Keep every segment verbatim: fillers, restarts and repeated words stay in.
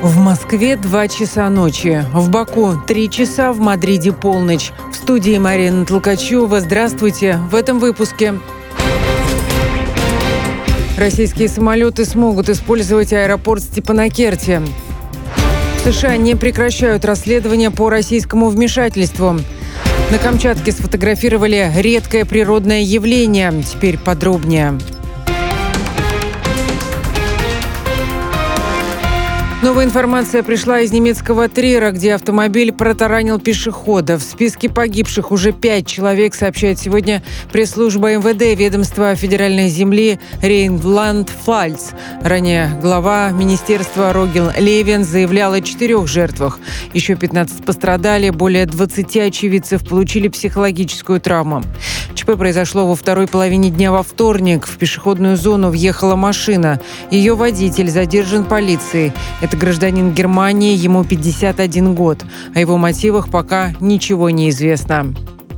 В Москве два часа ночи, в Баку три часа, в Мадриде полночь. В студии Марина Толкачева. Здравствуйте. В этом выпуске. Российские самолеты смогут использовать аэропорт Степанакерти. В США не прекращают расследование по российскому вмешательству. На Камчатке сфотографировали редкое природное явление. Теперь подробнее. Новая информация пришла из немецкого Трира, где автомобиль протаранил пешехода. В списке погибших уже пять человек, сообщает сегодня пресс-служба эм вэ дэ ведомства федеральной земли Рейнланд-Пфальц. Ранее глава министерства Рогел Левин заявлял о четырех жертвах. Еще пятнадцать пострадали, более двадцати очевидцев получили психологическую травму. ЧП произошло во второй половине дня во вторник. В пешеходную зону въехала машина. Ее водитель задержан полицией. Это гражданин Германии, ему пятьдесят один год. О его мотивах пока ничего не известно.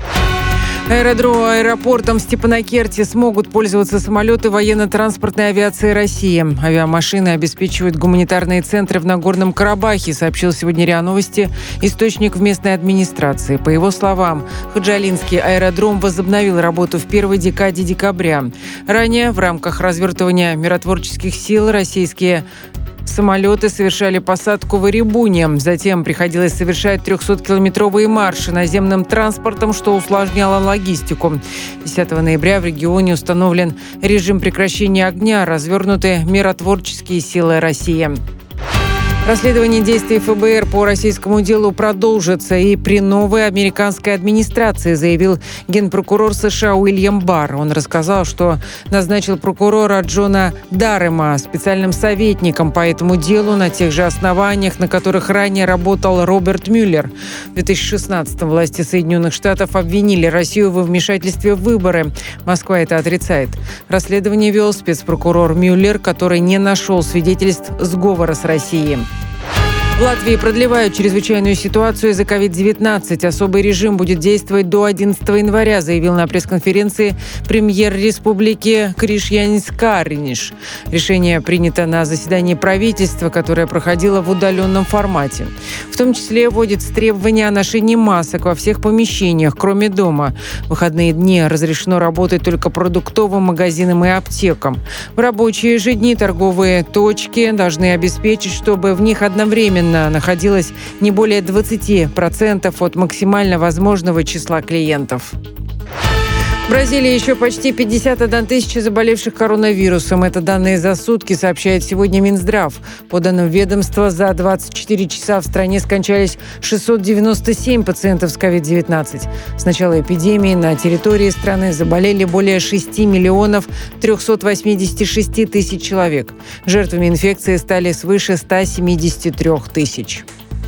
Аэродром, аэропортом Степанакерти смогут пользоваться самолеты военно-транспортной авиации России. Авиамашины обеспечивают гуманитарные центры в Нагорном Карабахе, сообщил сегодня РИА Новости источник в местной администрации. По его словам, Ходжалинский аэродром возобновил работу в первой декаде декабря. Ранее в рамках развертывания миротворческих сил российские самолеты совершали посадку в Эребуне. Затем приходилось совершать трехсоткилометровые марши наземным транспортом, что усложняло логистику. десятого ноября в регионе установлен режим прекращения огня, развернуты миротворческие силы России. Расследование действий эф бэ эр по российскому делу продолжится и при новой американской администрации, заявил генпрокурор США Уильям Барр. Он рассказал, что назначил прокурора Джона Даррема специальным советником по этому делу на тех же основаниях, на которых ранее работал Роберт Мюллер. В две тысячи шестнадцатом власти Соединенных Штатов обвинили Россию во вмешательстве в выборы. Москва это отрицает. Расследование вел спецпрокурор Мюллер, который не нашел свидетельств сговора с Россией. В Латвии продлевают чрезвычайную ситуацию из-за ковид девятнадцать. Особый режим будет действовать до одиннадцатого января, заявил на пресс-конференции премьер республики Кришьянис Кариниш. Решение принято на заседании правительства, которое проходило в удаленном формате. В том числе вводится требование о ношении масок во всех помещениях, кроме дома. В выходные дни разрешено работать только продуктовым магазинам и аптекам. В рабочие же дни торговые точки должны обеспечить, чтобы в них одновременно находилось не более двадцати процентов от максимально возможного числа клиентов. В Бразилии еще почти пятьдесят одна тысяча заболевших коронавирусом. Это данные за сутки, сообщает сегодня Минздрав. По данным ведомства, за двадцать четыре часа в стране скончались шестьсот девяносто семь пациентов с ковид девятнадцать. С начала эпидемии на территории страны заболели более шести миллионов трехсот восьмидесяти шести тысяч человек. Жертвами инфекции стали свыше ста семидесяти трёх тысяч.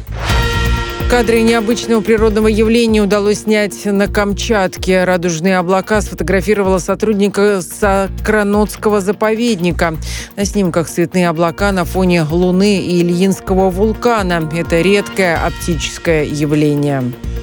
Кадры необычного природного явления удалось снять на Камчатке. Радужные облака сфотографировала сотрудника Сокранотского заповедника. На снимках цветные облака на фоне Луны и Ильинского вулкана. Это редкое оптическое явление.